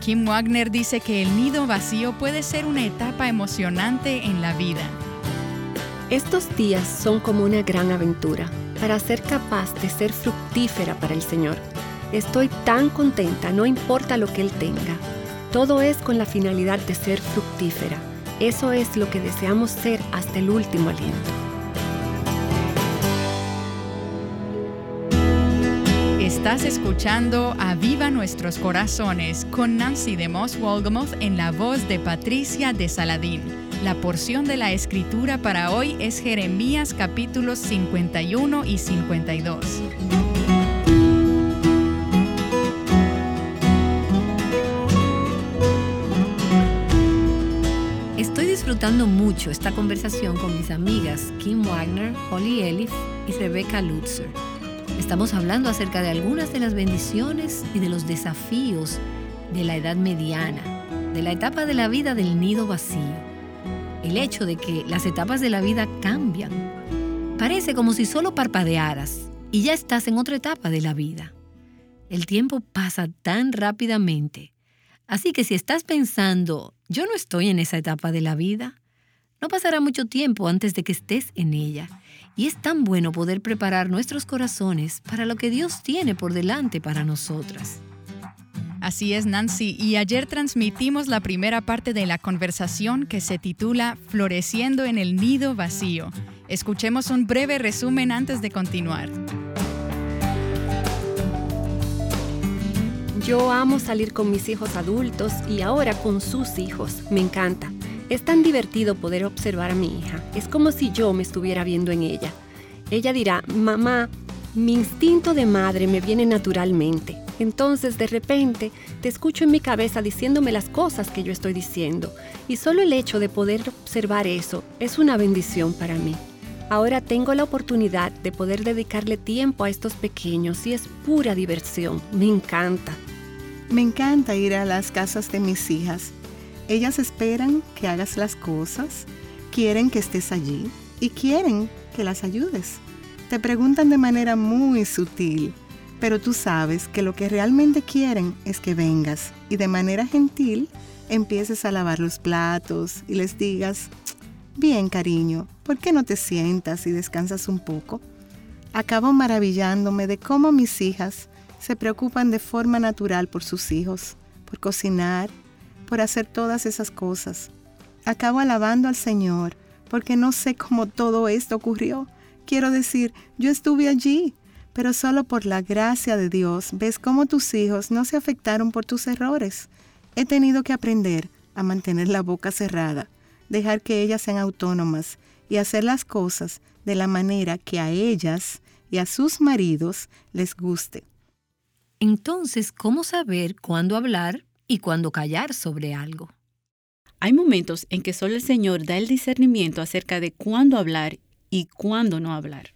Kim Wagner dice que el nido vacío puede ser una etapa emocionante en la vida. Estos días son como una gran aventura para ser capaz de ser fructífera para el Señor. Estoy tan contenta, no importa lo que Él tenga. Todo es con la finalidad de ser fructífera. Eso es lo que deseamos ser hasta el último aliento. Estás escuchando Aviva Nuestros Corazones con Nancy DeMoss Wolgemuth en la voz de Patricia de Saladín. La porción de la escritura para hoy es Jeremías capítulos 51 y 52. Estoy disfrutando mucho esta conversación con mis amigas Kim Wagner, Holly Elif y Rebecca Lutzer. Estamos hablando acerca de algunas de las bendiciones y de los desafíos de la edad mediana, de la etapa de la vida del nido vacío. El hecho de que las etapas de la vida cambian. Parece como si solo parpadearas y ya estás en otra etapa de la vida. El tiempo pasa tan rápidamente. Así que si estás pensando, yo no estoy en esa etapa de la vida, no pasará mucho tiempo antes de que estés en ella. Y es tan bueno poder preparar nuestros corazones para lo que Dios tiene por delante para nosotras. Así es, Nancy, y ayer transmitimos la primera parte de la conversación que se titula Floreciendo en el nido vacío. Escuchemos un breve resumen antes de continuar. Yo amo salir con mis hijos adultos y ahora con sus hijos. Me encanta. Es tan divertido poder observar a mi hija. Es como si yo me estuviera viendo en ella. Ella dirá, mamá, mi instinto de madre me viene naturalmente. Entonces, de repente, te escucho en mi cabeza diciéndome las cosas que yo estoy diciendo. Y solo el hecho de poder observar eso es una bendición para mí. Ahora tengo la oportunidad de poder dedicarle tiempo a estos pequeños y es pura diversión. Me encanta. Me encanta ir a las casas de mis hijas. Ellas esperan que hagas las cosas, quieren que estés allí y quieren que las ayudes. Te preguntan de manera muy sutil, pero tú sabes que lo que realmente quieren es que vengas y de manera gentil empieces a lavar los platos y les digas, bien cariño, ¿por qué no te sientas y descansas un poco? Acabo maravillándome de cómo mis hijas se preocupan de forma natural por sus hijos, por cocinar, por hacer todas esas cosas. Acabo alabando al Señor porque no sé cómo todo esto ocurrió. Quiero decir, yo estuve allí, pero solo por la gracia de Dios ves cómo tus hijos no se afectaron por tus errores. He tenido que aprender a mantener la boca cerrada, dejar que ellas sean autónomas y hacer las cosas de la manera que a ellas y a sus maridos les guste. Entonces, ¿cómo saber cuándo hablar y cuándo callar sobre algo? Hay momentos en que solo el Señor da el discernimiento acerca de cuándo hablar y cuándo no hablar.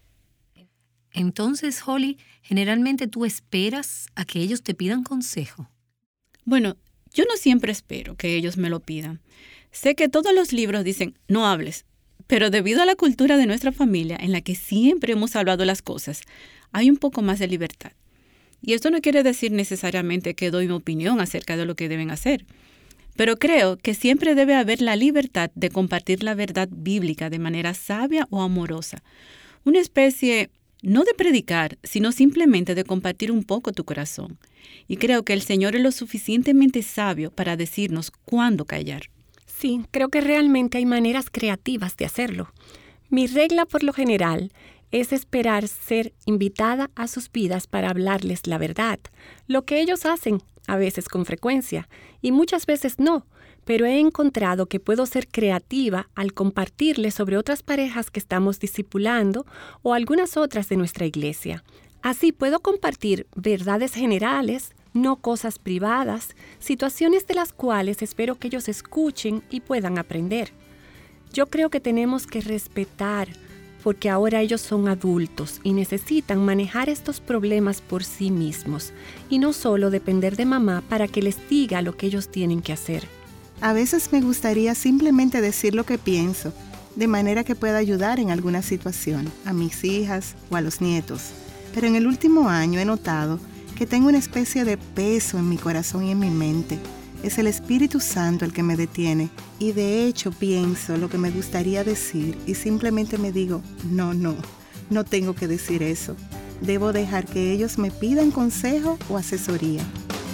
Entonces, Holly, generalmente tú esperas a que ellos te pidan consejo. Bueno, yo no siempre espero que ellos me lo pidan. Sé que todos los libros dicen, no hables, pero debido a la cultura de nuestra familia, en la que siempre hemos hablado las cosas, hay un poco más de libertad. Y esto no quiere decir necesariamente que doy mi opinión acerca de lo que deben hacer, pero creo que siempre debe haber la libertad de compartir la verdad bíblica de manera sabia o amorosa. Una especie, no de predicar, sino simplemente de compartir un poco tu corazón. Y creo que el Señor es lo suficientemente sabio para decirnos cuándo callar. Sí, creo que realmente hay maneras creativas de hacerlo. Mi regla por lo general es esperar ser invitada a sus vidas para hablarles la verdad, lo que ellos hacen, a veces con frecuencia, y muchas veces no, pero he encontrado que puedo ser creativa al compartirles sobre otras parejas que estamos discipulando o algunas otras de nuestra iglesia. Así puedo compartir verdades generales, no cosas privadas, situaciones de las cuales espero que ellos escuchen y puedan aprender. Yo creo que tenemos que respetar, porque ahora ellos son adultos y necesitan manejar estos problemas por sí mismos y no solo depender de mamá para que les diga lo que ellos tienen que hacer. A veces me gustaría simplemente decir lo que pienso, de manera que pueda ayudar en alguna situación a mis hijas o a los nietos. Pero en el último año he notado que tengo una especie de peso en mi corazón y en mi mente. Es el Espíritu Santo el que me detiene y de hecho pienso lo que me gustaría decir y simplemente me digo, no tengo que decir eso. Debo dejar que ellos me pidan consejo o asesoría.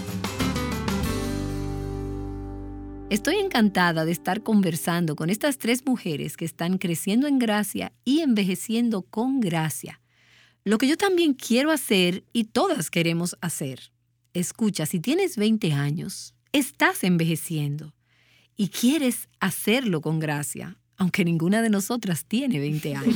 Estoy encantada de estar conversando con estas 3 mujeres que están creciendo en gracia y envejeciendo con gracia. Lo que yo también quiero hacer y todas queremos hacer. Escucha, si tienes 20 años, estás envejeciendo y quieres hacerlo con gracia, aunque ninguna de nosotras tiene 20 años.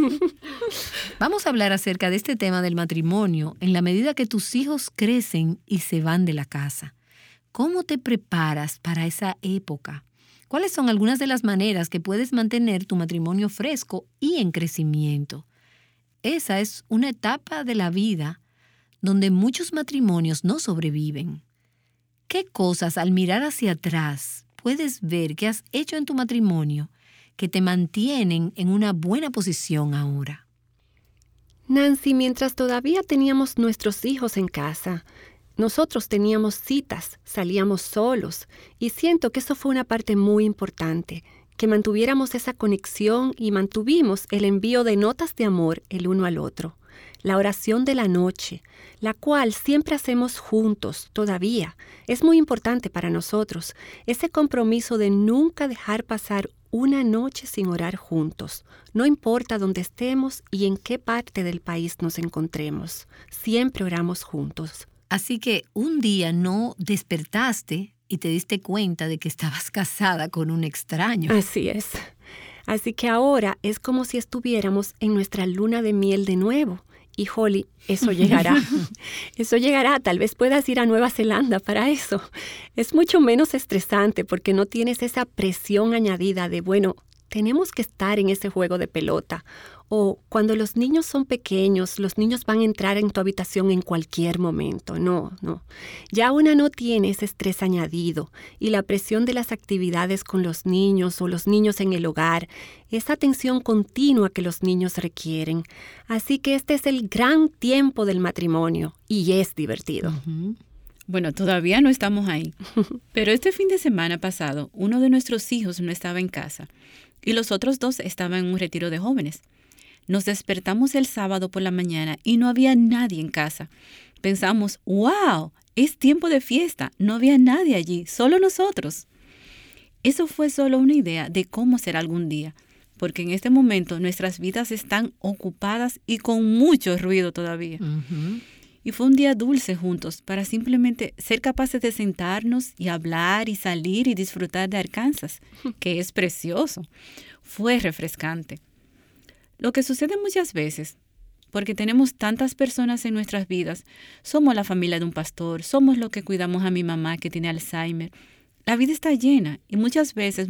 Vamos a hablar acerca de este tema del matrimonio en la medida que tus hijos crecen y se van de la casa. ¿Cómo te preparas para esa época? ¿Cuáles son algunas de las maneras que puedes mantener tu matrimonio fresco y en crecimiento? Esa es una etapa de la vida donde muchos matrimonios no sobreviven. ¿Qué cosas al mirar hacia atrás puedes ver que has hecho en tu matrimonio que te mantienen en una buena posición ahora? Nancy, mientras todavía teníamos nuestros hijos en casa, nosotros teníamos citas, salíamos solos, y siento que eso fue una parte muy importante, que mantuviéramos esa conexión y mantuvimos el envío de notas de amor el uno al otro. La oración de la noche, la cual siempre hacemos juntos todavía, es muy importante para nosotros. Ese compromiso de nunca dejar pasar una noche sin orar juntos, no importa dónde estemos y en qué parte del país nos encontremos, siempre oramos juntos. Así que un día no despertaste y te diste cuenta de que estabas casada con un extraño. Así es. Así que ahora es como si estuviéramos en nuestra luna de miel de nuevo. Y Holly, eso llegará. Eso llegará. Tal vez puedas ir a Nueva Zelanda para eso. Es mucho menos estresante porque no tienes esa presión añadida de, tenemos que estar en ese juego de pelota. O cuando los niños son pequeños, los niños van a entrar en tu habitación en cualquier momento. No. Ya una no tiene ese estrés añadido y la presión de las actividades con los niños o los niños en el hogar, esa atención continua que los niños requieren. Así que este es el gran tiempo del matrimonio y es divertido. Uh-huh. Bueno, todavía no estamos ahí. Pero este fin de semana pasado, uno de nuestros hijos no estaba en casa y los otros 2 estaban en un retiro de jóvenes. Nos despertamos el sábado por la mañana y no había nadie en casa. Pensamos, ¡wow! Es tiempo de fiesta. No había nadie allí, solo nosotros. Eso fue solo una idea de cómo será algún día, porque en este momento nuestras vidas están ocupadas y con mucho ruido todavía. Uh-huh. Y fue un día dulce juntos para simplemente ser capaces de sentarnos y hablar y salir y disfrutar de Arkansas, que es precioso. Fue refrescante. Lo que sucede muchas veces, porque tenemos tantas personas en nuestras vidas, somos la familia de un pastor, somos los que cuidamos a mi mamá que tiene Alzheimer. La vida está llena y muchas veces,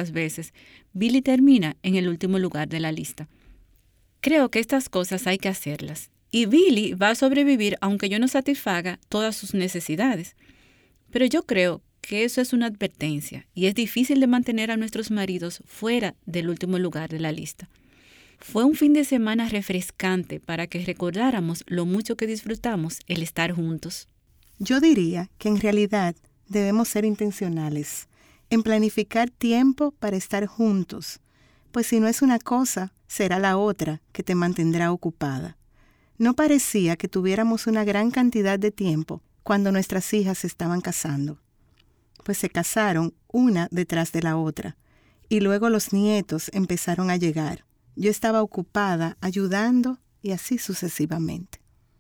Billy termina en el último lugar de la lista. Creo que estas cosas hay que hacerlas. Y Billy va a sobrevivir aunque yo no satisfaga todas sus necesidades. Pero yo creo que eso es una advertencia y es difícil de mantener a nuestros maridos fuera del último lugar de la lista. Fue un fin de semana refrescante para que recordáramos lo mucho que disfrutamos el estar juntos. Yo diría que en realidad debemos ser intencionales en planificar tiempo para estar juntos, pues si no es una cosa, será la otra que te mantendrá ocupada. No parecía que tuviéramos una gran cantidad de tiempo cuando nuestras hijas se estaban casando, pues se casaron una detrás de la otra, y luego los nietos empezaron a llegar. Yo estaba ocupada ayudando y así sucesivamente.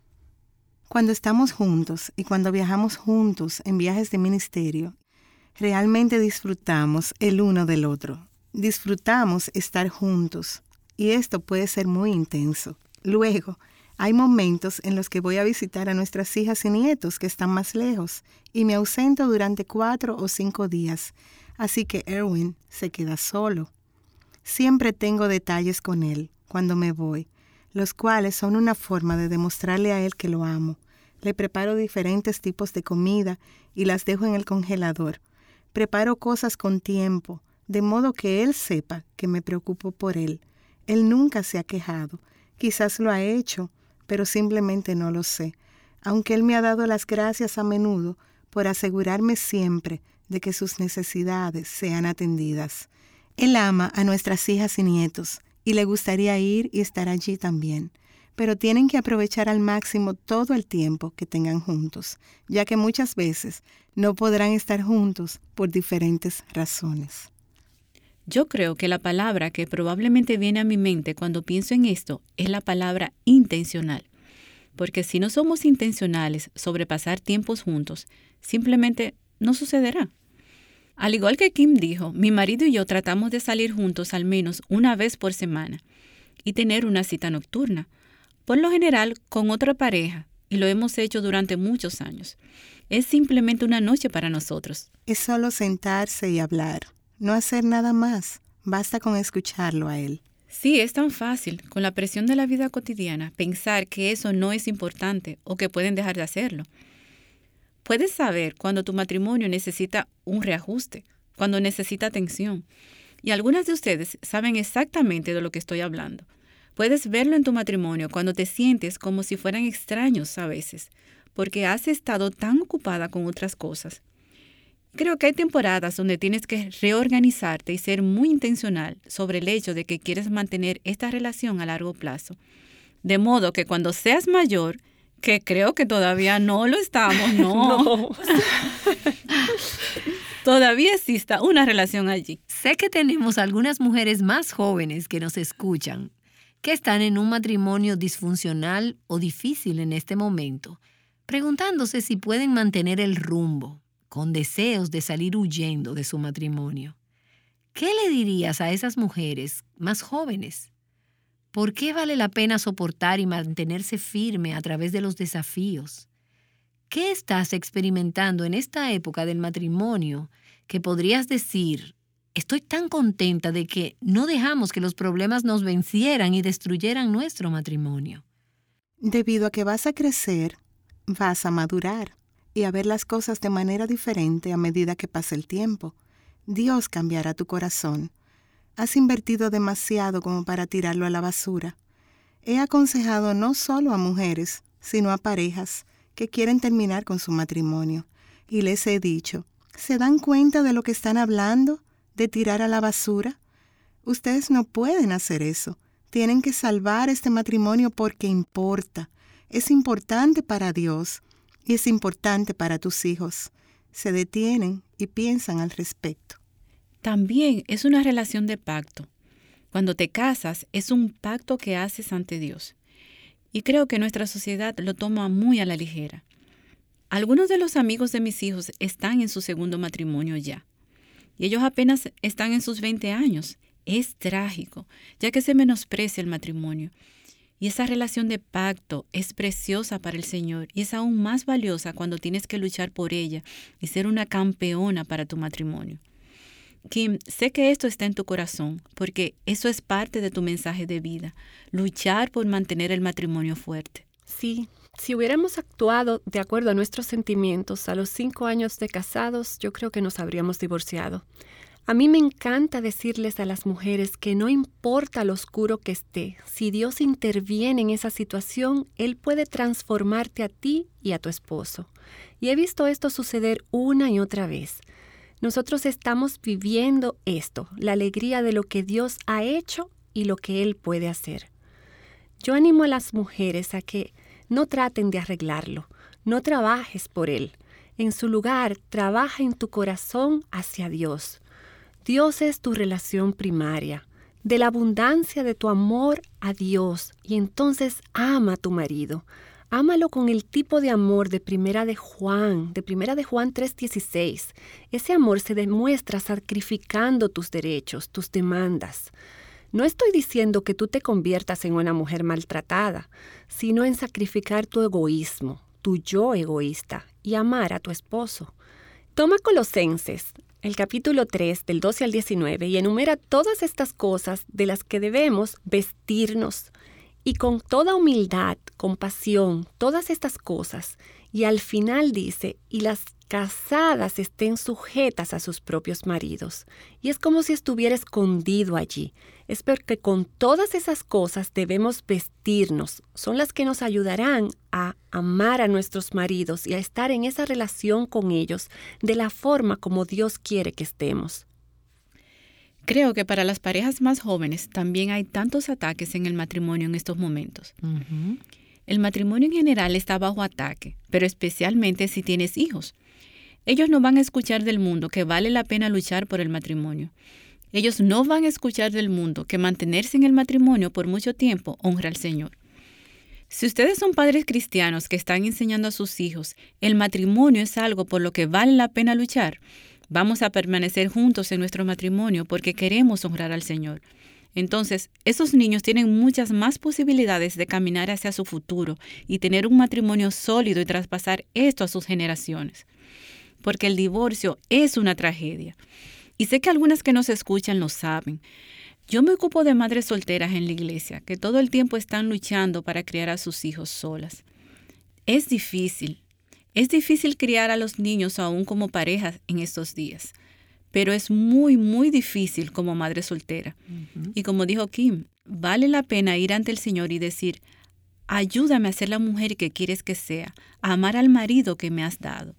Cuando estamos juntos y cuando viajamos juntos en viajes de ministerio, realmente disfrutamos el uno del otro. Disfrutamos estar juntos y esto puede ser muy intenso. Luego, hay momentos en los que voy a visitar a nuestras hijas y nietos que están más lejos y me ausento durante 4 o 5 días, así que Erwin se queda solo. Siempre tengo detalles con él cuando me voy, los cuales son una forma de demostrarle a él que lo amo. Le preparo diferentes tipos de comida y las dejo en el congelador. Preparo cosas con tiempo, de modo que él sepa que me preocupo por él. Él nunca se ha quejado. Quizás lo ha hecho, pero simplemente no lo sé. Aunque él me ha dado las gracias a menudo por asegurarme siempre de que sus necesidades sean atendidas. Él ama a nuestras hijas y nietos y le gustaría ir y estar allí también, pero tienen que aprovechar al máximo todo el tiempo que tengan juntos, ya que muchas veces no podrán estar juntos por diferentes razones. Yo creo que la palabra que probablemente viene a mi mente cuando pienso en esto es la palabra intencional, porque si no somos intencionales sobre pasar tiempos juntos, simplemente no sucederá. Al igual que Kim dijo, mi marido y yo tratamos de salir juntos al menos una vez por semana y tener una cita nocturna, por lo general con otra pareja, y lo hemos hecho durante muchos años. Es simplemente una noche para nosotros. Es solo sentarse y hablar, no hacer nada más, basta con escucharlo a él. Sí, es tan fácil, con la presión de la vida cotidiana, pensar que eso no es importante o que pueden dejar de hacerlo. Puedes saber cuando tu matrimonio necesita un reajuste, cuando necesita atención. Y algunas de ustedes saben exactamente de lo que estoy hablando. Puedes verlo en tu matrimonio cuando te sientes como si fueran extraños a veces, porque has estado tan ocupada con otras cosas. Creo que hay temporadas donde tienes que reorganizarte y ser muy intencional sobre el hecho de que quieres mantener esta relación a largo plazo. De modo que cuando seas mayor, que creo que todavía no lo estamos, no. Todavía exista una relación allí. Sé que tenemos algunas mujeres más jóvenes que nos escuchan, que están en un matrimonio disfuncional o difícil en este momento, preguntándose si pueden mantener el rumbo, con deseos de salir huyendo de su matrimonio. ¿Qué le dirías a esas mujeres más jóvenes? ¿Por qué vale la pena soportar y mantenerse firme a través de los desafíos? ¿Qué estás experimentando en esta época del matrimonio que podrías decir, estoy tan contenta de que no dejamos que los problemas nos vencieran y destruyeran nuestro matrimonio? Debido a que vas a crecer, vas a madurar y a ver las cosas de manera diferente a medida que pase el tiempo. Dios cambiará tu corazón. Has invertido demasiado como para tirarlo a la basura. He aconsejado no solo a mujeres, sino a parejas que quieren terminar con su matrimonio. Y les he dicho, ¿se dan cuenta de lo que están hablando? ¿De tirar a la basura? Ustedes no pueden hacer eso. Tienen que salvar este matrimonio porque importa. Es importante para Dios y es importante para tus hijos. Se detienen y piensan al respecto. También es una relación de pacto. Cuando te casas, es un pacto que haces ante Dios. Y creo que nuestra sociedad lo toma muy a la ligera. Algunos de los amigos de mis hijos están en su segundo matrimonio ya. Y ellos apenas están en sus 20 años. Es trágico, ya que se menosprecia el matrimonio. Y esa relación de pacto es preciosa para el Señor y es aún más valiosa cuando tienes que luchar por ella y ser una campeona para tu matrimonio. Kim, sé que esto está en tu corazón, porque eso es parte de tu mensaje de vida, luchar por mantener el matrimonio fuerte. Sí, si hubiéramos actuado de acuerdo a nuestros sentimientos a los 5 años de casados, yo creo que nos habríamos divorciado. A mí me encanta decirles a las mujeres que no importa lo oscuro que esté, si Dios interviene en esa situación, Él puede transformarte a ti y a tu esposo. Y he visto esto suceder una y otra vez. Nosotros estamos viviendo esto, la alegría de lo que Dios ha hecho y lo que Él puede hacer. Yo animo a las mujeres a que no traten de arreglarlo, no trabajes por Él. En su lugar, trabaja en tu corazón hacia Dios. Dios es tu relación primaria. De la abundancia de tu amor a Dios, y entonces ama a tu marido. Ámalo con el tipo de amor de Primera de Juan 3:16. Ese amor se demuestra sacrificando tus derechos, tus demandas. No estoy diciendo que tú te conviertas en una mujer maltratada, sino en sacrificar tu egoísmo, tu yo egoísta, y amar a tu esposo. Toma Colosenses, el capítulo 3, del 12 al 19, y enumera todas estas cosas de las que debemos vestirnos. Y con toda humildad, compasión, todas estas cosas. Y al final dice, y las casadas estén sujetas a sus propios maridos. Y es como si estuviera escondido allí. Es porque con todas esas cosas debemos vestirnos. Son las que nos ayudarán a amar a nuestros maridos y a estar en esa relación con ellos de la forma como Dios quiere que estemos. Creo que para las parejas más jóvenes también hay tantos ataques en el matrimonio en estos momentos. Ujú. El matrimonio en general está bajo ataque, pero especialmente si tienes hijos. Ellos no van a escuchar del mundo que vale la pena luchar por el matrimonio. Ellos no van a escuchar del mundo que mantenerse en el matrimonio por mucho tiempo honra al Señor. Si ustedes son padres cristianos que están enseñando a sus hijos, el matrimonio es algo por lo que vale la pena luchar, vamos a permanecer juntos en nuestro matrimonio porque queremos honrar al Señor. Entonces, esos niños tienen muchas más posibilidades de caminar hacia su futuro y tener un matrimonio sólido y traspasar esto a sus generaciones. Porque el divorcio es una tragedia. Y sé que algunas que nos escuchan lo saben. Yo me ocupo de madres solteras en la iglesia, que todo el tiempo están luchando para criar a sus hijos solas. Es difícil. Es difícil criar a los niños aún como parejas en estos días. Pero es muy, muy difícil como madre soltera. Ujú. Y como dijo Kim, vale la pena ir ante el Señor y decir, ayúdame a ser la mujer que quieres que sea, a amar al marido que me has dado.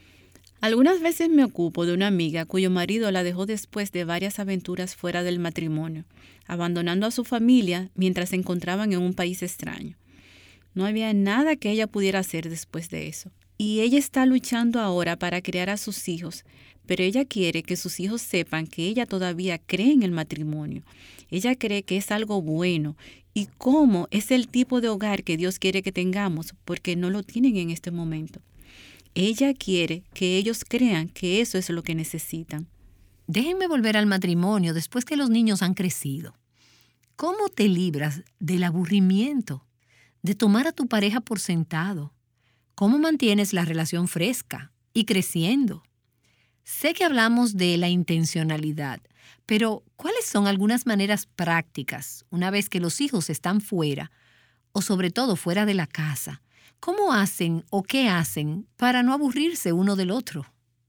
Algunas veces me ocupo de una amiga cuyo marido la dejó después de varias aventuras fuera del matrimonio, abandonando a su familia mientras se encontraban en un país extraño. No había nada que ella pudiera hacer después de eso. Y ella está luchando ahora para criar a sus hijos, pero ella quiere que sus hijos sepan que ella todavía cree en el matrimonio. Ella cree que es algo bueno y cómo es el tipo de hogar que Dios quiere que tengamos, porque no lo tienen en este momento. Ella quiere que ellos crean que eso es lo que necesitan. Déjenme volver al matrimonio después que los niños han crecido. ¿Cómo te libras del aburrimiento, de tomar a tu pareja por sentado? ¿Cómo mantienes la relación fresca y creciendo? Sé que hablamos de la intencionalidad, pero ¿cuáles son algunas maneras prácticas, una vez que los hijos están fuera, o sobre todo fuera de la casa? ¿Cómo hacen o qué hacen para no aburrirse uno del otro?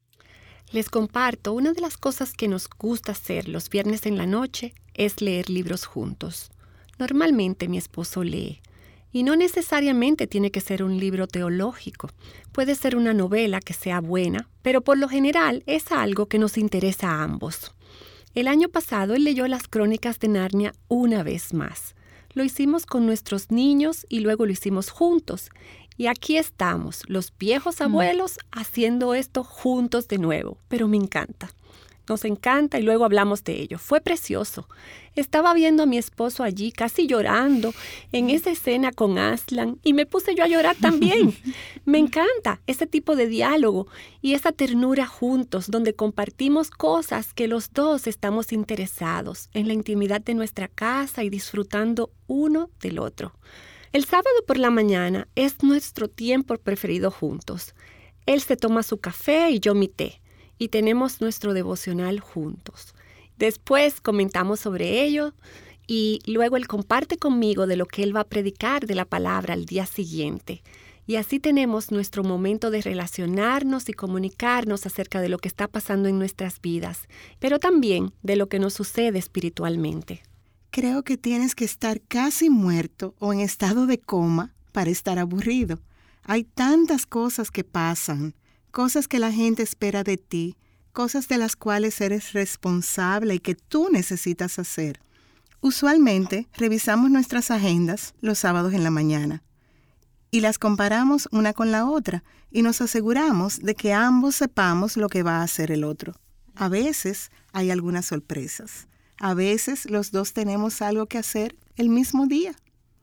Les comparto, una de las cosas que nos gusta hacer los viernes en la noche es leer libros juntos. Normalmente mi esposo lee. Y no necesariamente tiene que ser un libro teológico. Puede ser una novela que sea buena, pero por lo general es algo que nos interesa a ambos. El año pasado él leyó las Crónicas de Narnia una vez más. Lo hicimos con nuestros niños y luego lo hicimos juntos. Y aquí estamos, los viejos abuelos, haciendo esto juntos de nuevo. Pero me encanta. Nos encanta y luego hablamos de ello. Fue precioso. Estaba viendo a mi esposo allí casi llorando en esa escena con Aslan y me puse yo a llorar también. Me encanta ese tipo de diálogo y esa ternura juntos donde compartimos cosas que los dos estamos interesados en la intimidad de nuestra casa y disfrutando uno del otro. El sábado por la mañana es nuestro tiempo preferido juntos. Él se toma su café y yo mi té. Y tenemos nuestro devocional juntos. Después comentamos sobre ello y luego él comparte conmigo de lo que él va a predicar de la palabra al día siguiente. Y así tenemos nuestro momento de relacionarnos y comunicarnos acerca de lo que está pasando en nuestras vidas, pero también de lo que nos sucede espiritualmente. Creo que tienes que estar casi muerto o en estado de coma para estar aburrido. Hay tantas cosas que pasan. Cosas que la gente espera de ti, cosas de las cuales eres responsable y que tú necesitas hacer. Usualmente revisamos nuestras agendas los sábados en la mañana y las comparamos una con la otra y nos aseguramos de que ambos sepamos lo que va a hacer el otro. A veces hay algunas sorpresas. A veces los dos tenemos algo que hacer el mismo día.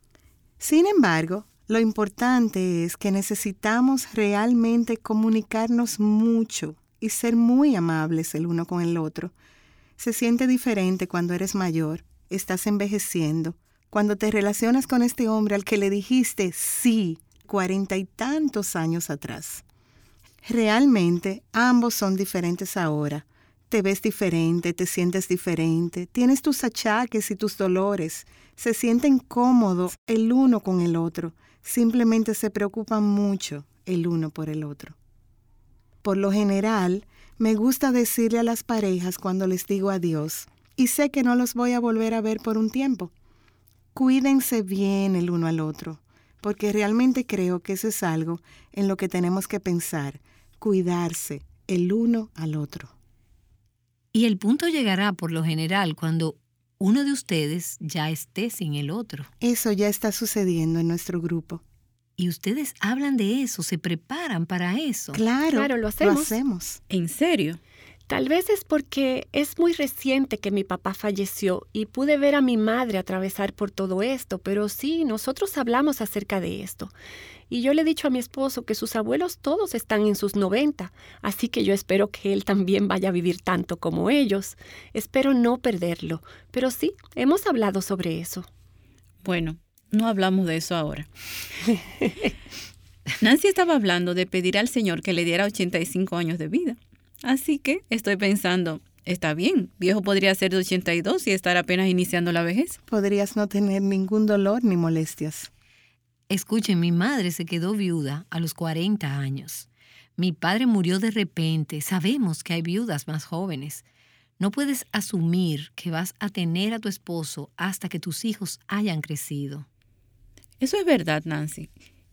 Sin embargo, lo importante es que necesitamos realmente comunicarnos mucho y ser muy amables el uno con el otro. Se siente diferente cuando eres mayor, estás envejeciendo, cuando te relacionas con este hombre al que le dijiste sí 40 y tantos años atrás. Realmente ambos son diferentes ahora. Te ves diferente, te sientes diferente, tienes tus achaques y tus dolores, se sienten cómodos el uno con el otro. Simplemente se preocupan mucho el uno por el otro. Por lo general, me gusta decirle a las parejas cuando les digo adiós, y sé que no los voy a volver a ver por un tiempo. Cuídense bien el uno al otro, porque realmente creo que eso es algo en lo que tenemos que pensar, cuidarse el uno al otro. Y el punto llegará por lo general cuando uno de ustedes ya esté sin el otro. Eso ya está sucediendo en nuestro grupo. Y ustedes hablan de eso, se preparan para eso. Claro, lo hacemos. ¿En serio? Tal vez es porque es muy reciente que mi papá falleció y pude ver a mi madre atravesar por todo esto, pero sí, nosotros hablamos acerca de esto. Y yo le he dicho a mi esposo que sus abuelos todos están en sus 90, así que yo espero que él también vaya a vivir tanto como ellos. Espero no perderlo, pero sí, hemos hablado sobre eso. Bueno, no hablamos de eso ahora. Nancy estaba hablando de pedir al Señor que le diera 85 años de vida. Así que estoy pensando, está bien, viejo podría ser de 82 y estar apenas iniciando la vejez. Podrías no tener ningún dolor ni molestias. Escuchen, mi madre se quedó viuda a los 40 años. Mi padre murió de repente. Sabemos que hay viudas más jóvenes. No puedes asumir que vas a tener a tu esposo hasta que tus hijos hayan crecido. Eso es verdad, Nancy.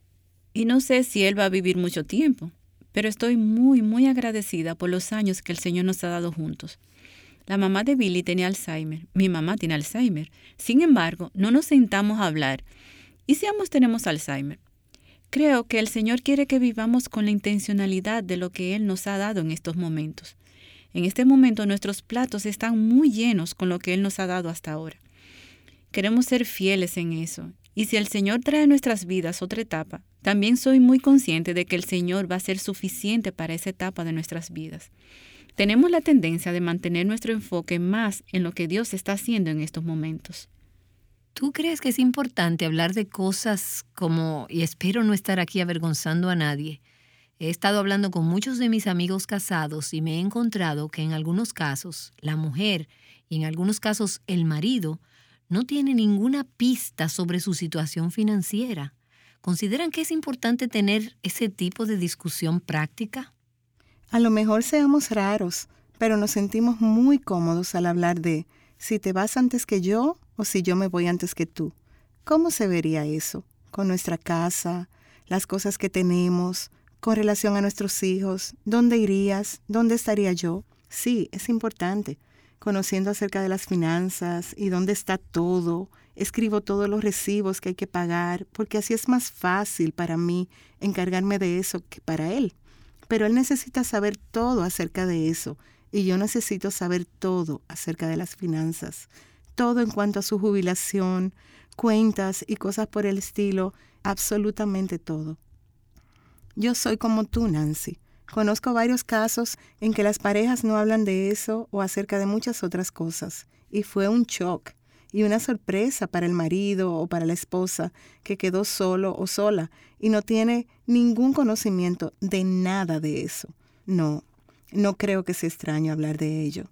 Y no sé si él va a vivir mucho tiempo, pero estoy muy, muy agradecida por los años que el Señor nos ha dado juntos. La mamá de Billy tenía Alzheimer, mi mamá tiene Alzheimer. Sin embargo, no nos sentamos a hablar. ¿Y si ambos tenemos Alzheimer? Creo que el Señor quiere que vivamos con la intencionalidad de lo que Él nos ha dado en estos momentos. En este momento nuestros platos están muy llenos con lo que Él nos ha dado hasta ahora. Queremos ser fieles en eso. Y si el Señor trae a nuestras vidas otra etapa, también soy muy consciente de que el Señor va a ser suficiente para esa etapa de nuestras vidas. Tenemos la tendencia de mantener nuestro enfoque más en lo que Dios está haciendo en estos momentos. ¿Tú crees que es importante hablar de cosas como, y espero no estar aquí avergonzando a nadie? He estado hablando con muchos de mis amigos casados y me he encontrado que en algunos casos la mujer y en algunos casos el marido no tiene ninguna pista sobre su situación financiera. ¿Consideran que es importante tener ese tipo de discusión práctica? A lo mejor seamos raros, pero nos sentimos muy cómodos al hablar de si te vas antes que yo o si yo me voy antes que tú. ¿Cómo se vería eso? Con nuestra casa, las cosas que tenemos, con relación a nuestros hijos, ¿dónde irías? ¿Dónde estaría yo? Sí, es importante. Conociendo acerca de las finanzas y dónde está todo. Escribo todos los recibos que hay que pagar, porque así es más fácil para mí encargarme de eso que para él. Pero él necesita saber todo acerca de eso, y yo necesito saber todo acerca de las finanzas. Todo en cuanto a su jubilación, cuentas y cosas por el estilo, absolutamente todo. Yo soy como tú, Nancy. Conozco varios casos en que las parejas no hablan de eso o acerca de muchas otras cosas, y fue un shock y una sorpresa para el marido o para la esposa que quedó solo o sola y no tiene ningún conocimiento de nada de eso. No creo que sea extraño hablar de ello.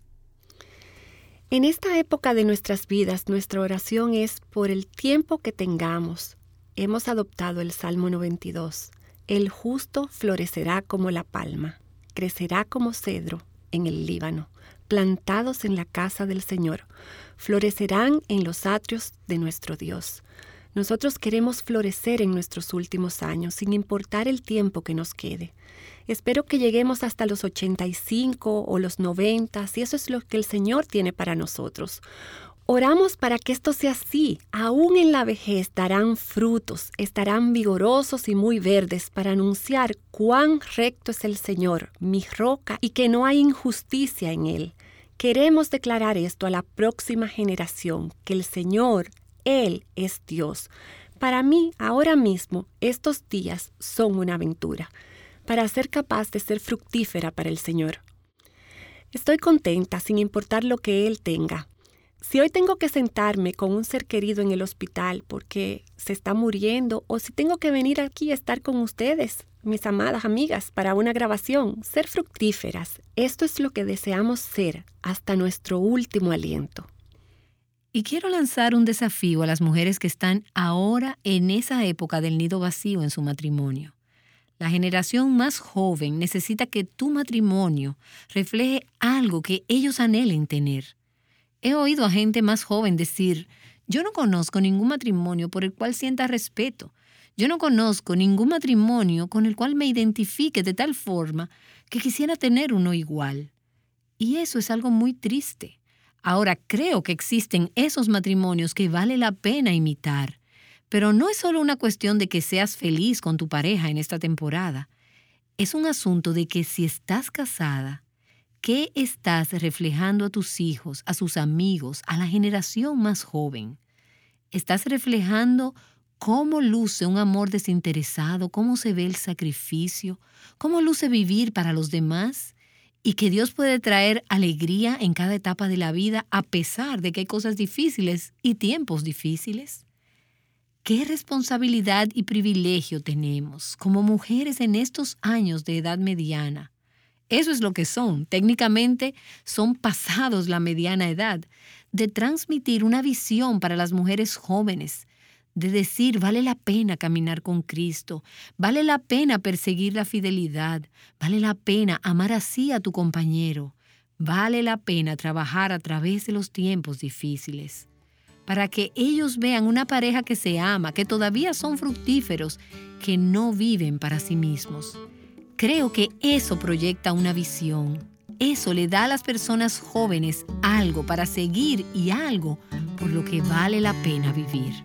En esta época de nuestras vidas, nuestra oración es por el tiempo que tengamos. Hemos adoptado el Salmo 92. El justo florecerá como la palma, crecerá como cedro en el Líbano, plantados en la casa del Señor, florecerán en los atrios de nuestro Dios. Nosotros queremos florecer en nuestros últimos años, sin importar el tiempo que nos quede. Espero que lleguemos hasta los 85 o los 90, si eso es lo que el Señor tiene para nosotros. Oramos para que esto sea así. Aún en la vejez darán frutos, estarán vigorosos y muy verdes para anunciar cuán recto es el Señor, mi roca, y que no hay injusticia en Él. Queremos declarar esto a la próxima generación, que el Señor, Él es Dios. Para mí, ahora mismo, estos días son una aventura, para ser capaz de ser fructífera para el Señor. Estoy contenta sin importar lo que Él tenga. Si hoy tengo que sentarme con un ser querido en el hospital porque se está muriendo, o si tengo que venir aquí a estar con ustedes, mis amadas amigas, para una grabación, ser fructíferas, esto es lo que deseamos ser hasta nuestro último aliento. Y quiero lanzar un desafío a las mujeres que están ahora en esa época del nido vacío en su matrimonio. La generación más joven necesita que tu matrimonio refleje algo que ellos anhelen tener. He oído a gente más joven decir, yo no conozco ningún matrimonio por el cual sienta respeto. Yo no conozco ningún matrimonio con el cual me identifique de tal forma que quisiera tener uno igual. Y eso es algo muy triste. Ahora creo que existen esos matrimonios que vale la pena imitar. Pero no es solo una cuestión de que seas feliz con tu pareja en esta temporada. Es un asunto de que si estás casada, ¿qué estás reflejando a tus hijos, a sus amigos, a la generación más joven? ¿Estás reflejando cómo luce un amor desinteresado, cómo se ve el sacrificio, cómo luce vivir para los demás? Y que Dios puede traer alegría en cada etapa de la vida a pesar de que hay cosas difíciles y tiempos difíciles. ¿Qué responsabilidad y privilegio tenemos como mujeres en estos años de edad mediana? Eso es lo que son. Técnicamente son pasados la mediana edad, de transmitir una visión para las mujeres jóvenes, de decir, vale la pena caminar con Cristo, vale la pena perseguir la fidelidad, vale la pena amar así a tu compañero, vale la pena trabajar a través de los tiempos difíciles, para que ellos vean una pareja que se ama, que todavía son fructíferos, que no viven para sí mismos. Creo que eso proyecta una visión. Eso le da a las personas jóvenes algo para seguir y algo por lo que vale la pena vivir.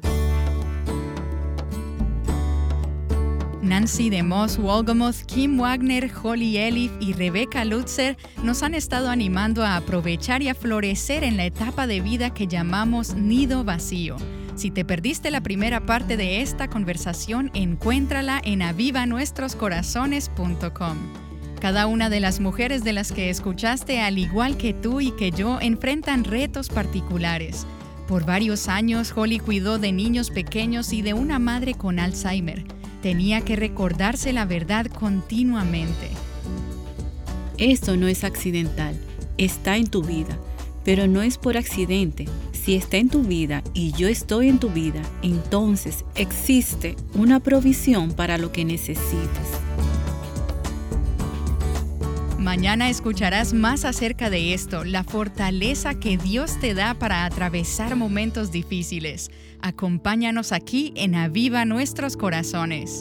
Nancy DeMoss Wolgemuth, Kim Wagner, Holly Elif y Rebecca Lutzer nos han estado animando a aprovechar y a florecer en la etapa de vida que llamamos nido vacío. Si te perdiste la primera parte de esta conversación, encuéntrala en avivanuestroscorazones.com. Cada una de las mujeres de las que escuchaste, al igual que tú y que yo, enfrentan retos particulares. Por varios años, Holly cuidó de niños pequeños y de una madre con Alzheimer. Tenía que recordarse la verdad continuamente. Esto no es accidental, está en tu vida, pero no es por accidente. Si está en tu vida y yo estoy en tu vida, entonces existe una provisión para lo que necesites. Mañana escucharás más acerca de esto, la fortaleza que Dios te da para atravesar momentos difíciles. Acompáñanos aquí en Aviva Nuestros Corazones.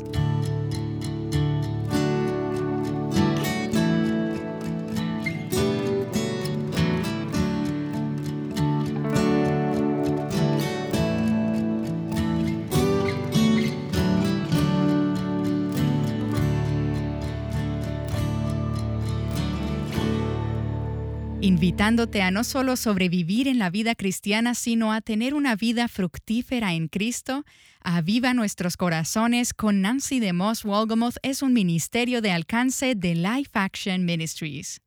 Invitándote a no solo sobrevivir en la vida cristiana, sino a tener una vida fructífera en Cristo. Aviva Nuestros Corazones con Nancy DeMoss Wolgemuth es un ministerio de alcance de Life Action Ministries.